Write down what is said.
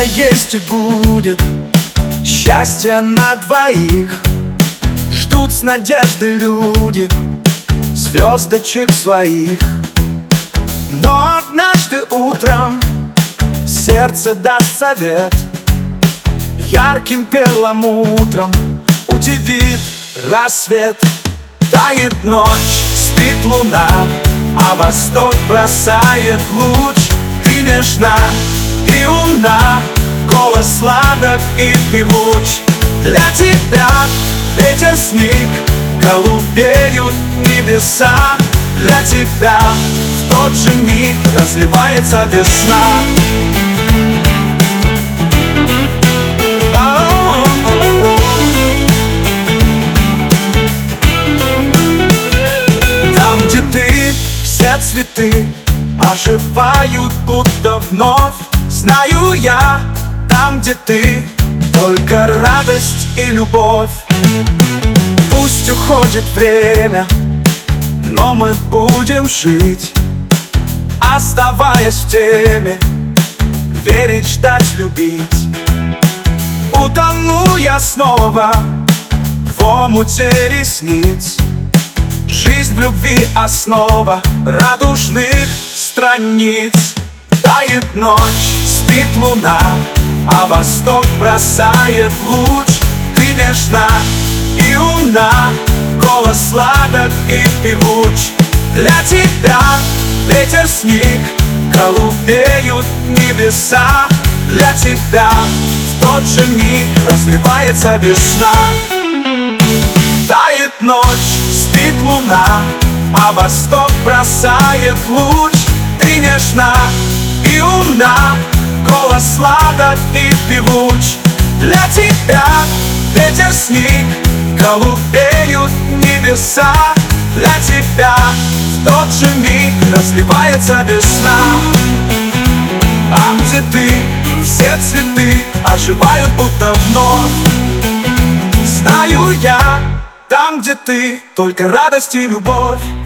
есть и будет счастье на двоих. Ждут с надеждой люди звездочек своих. Но однажды утром сердце даст совет, ярким перламутром удивит рассвет. Тает ночь, спит луна, а восток бросает луч. Ты нежна и умна, голос сладок и певуч. Для тебя ветер, снег, голубеют небеса. Для тебя в тот же миг разливается весна. Там, где ты, все цветы оживают будто вновь. Знаю я, там, где ты, только радость и любовь. Пусть уходит время, но мы будем жить, оставаясь в теме, верить, ждать, любить. Утону я снова в омуте ресниц. Жизнь в любви основа радужных страниц. Тает ночь, спит луна, а восток бросает луч. Ты нежна и умна, голос сладок и певуч. Для тебя ветер, снег, голубеют небеса. Для тебя в тот же миг разливается весна. Тает ночь, спит луна, а восток бросает луч. Ты нежна и умна, голос сладок и певуч. Для тебя ветер, снег, голубеют небеса. Для тебя в тот же миг разливается весна. Там, где ты, все цветы оживают будто вновь. Знаю я, там, где ты, только радость и любовь.